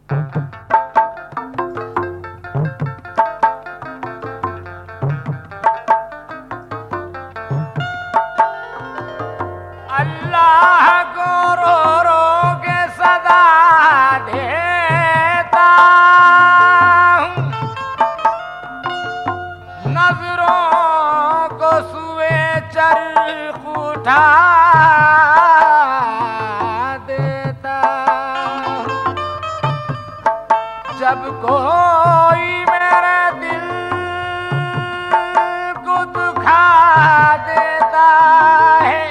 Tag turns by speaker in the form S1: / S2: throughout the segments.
S1: अल्लाह को रो रो के सदा देता हूँ, नजरों को सुए चरख उठा देता हूँ। जब कोई मेरे दिल को दुखा देता है,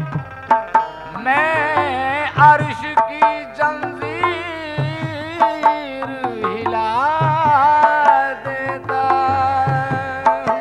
S1: मैं अर्श की जंजीर हिला देता हूँ।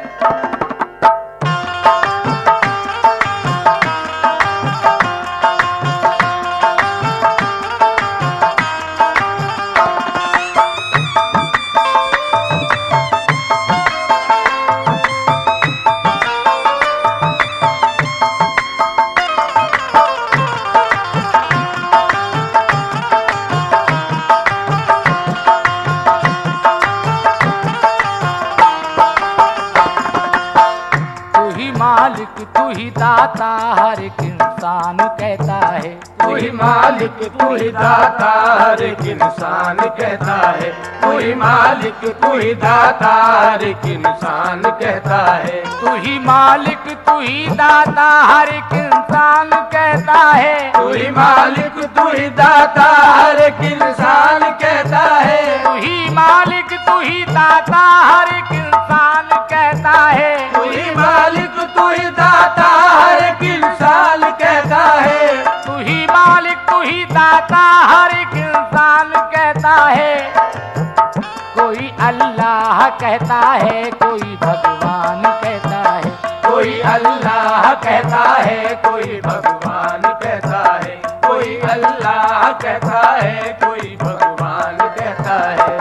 S1: मालिक तू ही दाता हर एक इंसान कहता है,
S2: तू ही मालिक तू ही दाता हर एक इंसान कहता है, तू ही मालिक तू ही दाता हर एक इंसान कहता है,
S1: तू ही मालिक तू ही दाता हर एक इंसान कहता है,
S2: तू ही मालिक तू ही दाता हर एक इंसान कहता है,
S1: तू ही मालिक तू ही दाता हर एक इंसान कहता है,
S2: तू ही मालिक तू ही दाता हर एक इंसान कहता है,
S1: तू ही मालिक तू ही दाता हर एक इंसान कहता है। कोई अल्लाह कहता है, कोई भगवान कहता है,
S2: कोई अल्लाह कहता है, कोई भगवान कहता है, कोई अल्लाह कहता है, कोई भगवान कहता है।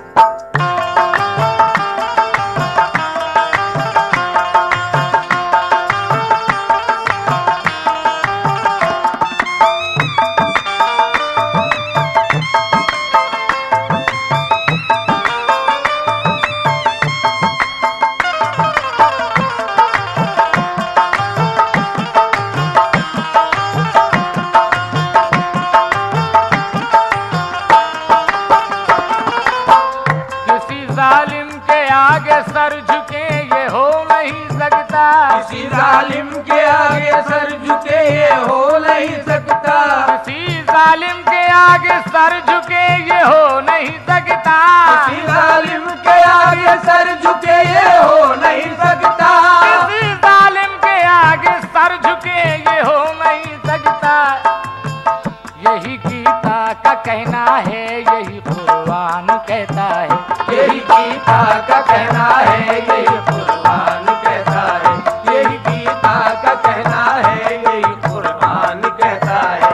S1: जालिम के आगे सर झुके ये हो नहीं सकता,
S2: किसी जालिम के आगे सर झुके ये हो नहीं सकता,
S1: किसी जालिम के आगे सर झुके ये हो नहीं सकता,
S2: किसी जालिम के आगे सर झुके ये हो नहीं सकता,
S1: किसी जालिम के आगे सर झुके ये हो नहीं सकता। यही गीता का कहना है, यही कुरान कहता है,
S2: यही गीता का कहना है, यही कुरान कहता है, यही गीता का कहना है, यही कुरान कहता है।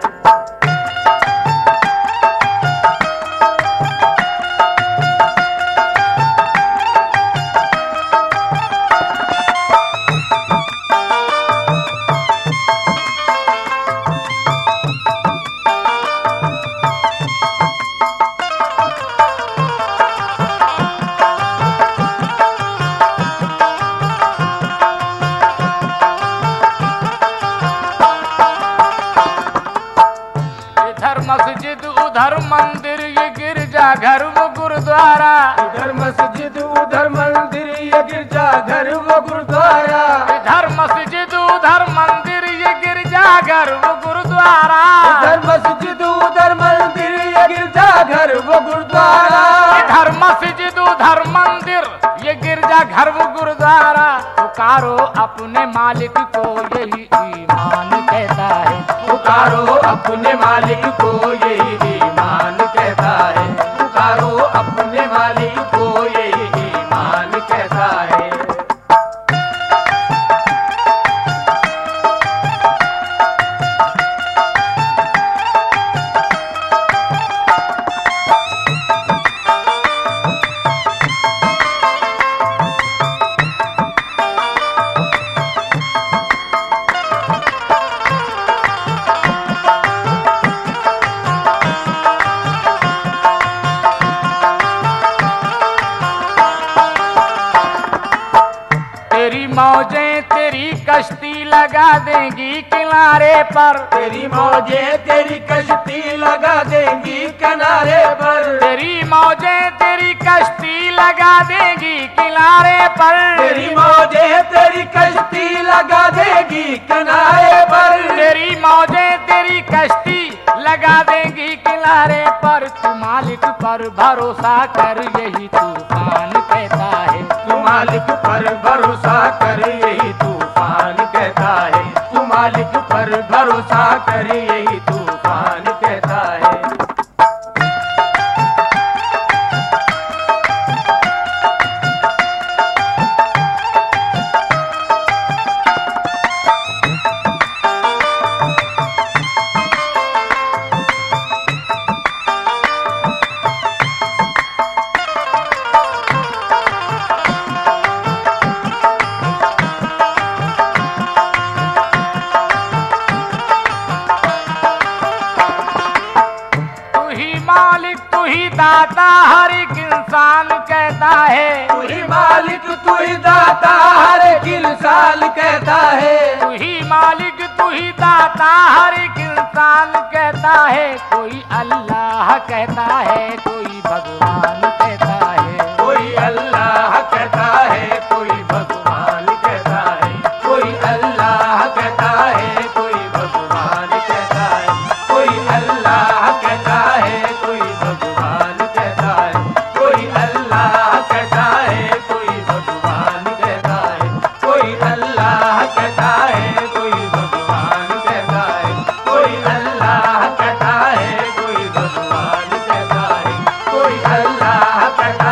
S1: मस्जिद उधर मंदिर ये गिरजा घर वो गुरुद्वारा,
S2: इधर मस्जिद उधर मंदिर ये गिरजा घर वो गुरुद्वारा,
S1: इधर मस्जिद उधर मंदिर ये गिरजा घर वो गुरुद्वारा,
S2: इधर मस्जिद उधर मंदिर ये गिरजा घर वो गुरुद्वारा,
S1: इधर मस्जिद उधर मंदिर ये गिरजा घर वो गुरुद्वारा। पुकारो अपने मालिक को यही ईमान कहता है,
S2: पुकारो अपने मालिक को यही ईमान कहता है, पुकारो अपने मालिक को यही ईमान कहता है।
S1: मौजें तेरी कश्ती लगा देंगी किनारे पर,
S2: तेरी मौजें तेरी कश्ती लगा देंगी किनारे पर,
S1: तेरी मौजें तेरी कश्ती लगा देंगी किनारे पर,
S2: तेरी मौजें तेरी कश्ती लगा देगी किनारे पर,
S1: तेरी मौजें तेरी कश्ती लगा देंगी किनारे पर। तू मालिक पर भरोसा कर यही तूफान कहता है,
S2: तू मालिक पर भरोसा कर यही तूफान कहता है, तू मालिक पर भरोसा कर यही तूफान कहता है।
S1: तू ही दाता हर एक इंसान कहता है,
S2: तू ही मालिक तू ही दाता हर एक इंसान कहता है,
S1: तू ही मालिक तू ही दाता हर एक इंसान कहता है। कोई अल्लाह कहता है, कोई भगवान कहता है,
S2: कोई अल्लाह कहता है, कोई भगवान कहता है, कोई अल्लाह कहता है, कोई भगवान कहता है, कोई अल्लाह कहता है, कोई भगवान कहता है, कोई अल्लाह कहता है, कोई भगवान कहता है, कोई अल्लाह कहता है, कोई भगवान कहता है, कोई अल्लाह कहता है, कोई भगवान कहता है, कोई अल्लाह कहता